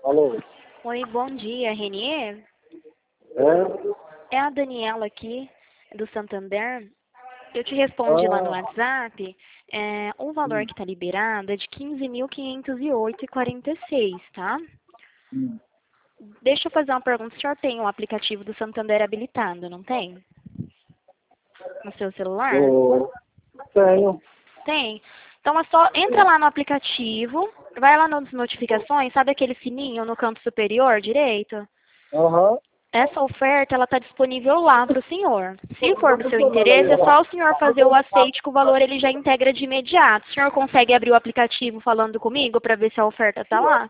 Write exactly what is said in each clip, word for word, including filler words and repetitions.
Alô? Oi, bom dia, Renier. É? É a Daniela aqui, do Santander. Eu te respondi lá no Ah, WhatsApp. É, o valor hum, que está liberado é de quinze mil quinhentos e oito e quarenta e seis, tá? hum. Deixa eu fazer uma pergunta. O senhor tem o aplicativo do Santander habilitado, não tem? No seu celular? Eu tenho. Tem. Então é só, entra lá no aplicativo, vai lá nas notificações, sabe aquele sininho no canto superior direito? Aham. Essa oferta ela está disponível lá para o senhor. Se for do seu interesse, é só o senhor fazer o aceite que o valor ele já integra de imediato. O senhor consegue abrir o aplicativo falando comigo para ver se a oferta está lá?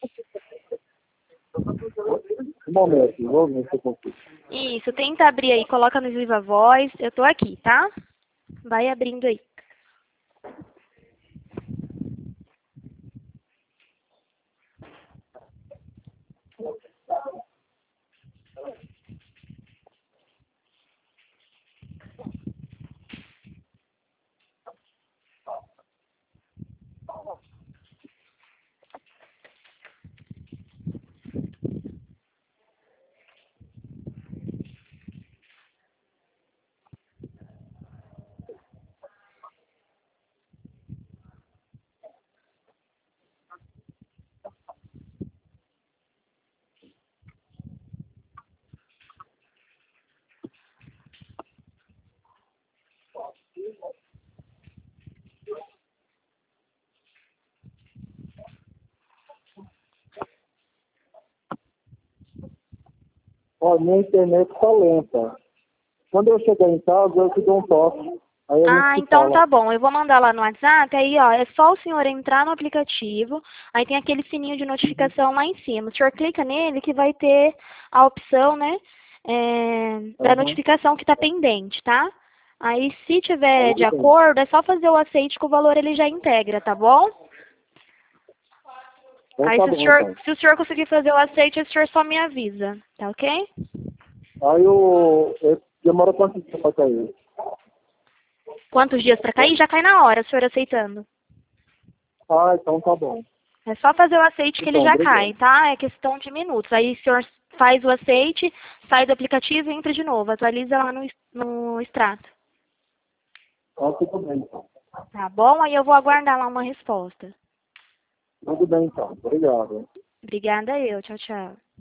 Um momento, vou ver se eu consigo. Isso, tenta abrir aí, coloca no Viva Voz. Eu tô aqui, tá? Vai abrindo aí. Ó, minha internet tá lenta. Quando eu chegar em casa, eu te dou um toque. Aí a gente Ah, se então fala. tá bom. Eu vou mandar lá no WhatsApp. Aí, ó, é só o senhor entrar no aplicativo. Aí tem aquele sininho de Uhum. notificação lá em cima. O senhor clica nele que vai ter a opção, né, é, da Aham. notificação que está pendente, tá? Aí, se Aí tiver de tudo bem. acordo, é só fazer o aceite que o valor ele já integra, tá bom? Então Aí, tá se o bom, senhor, então. se o senhor conseguir fazer o aceite, o senhor só me avisa, tá ok? Aí eu, eu demora quanto tempo pra cair? Quantos dias para cair? Já cai na hora, o senhor aceitando. Ah, então tá bom. É só fazer o aceite que ele Então, já cai, obrigado. tá? É questão de minutos. Aí o senhor faz o aceite, sai do aplicativo e entra de novo. Atualiza lá no, es- no extrato. Ah, tudo bem, então. Tá bom? Aí eu vou aguardar lá uma resposta. Tudo bem, então. Obrigado. Obrigada eu. Tchau, tchau.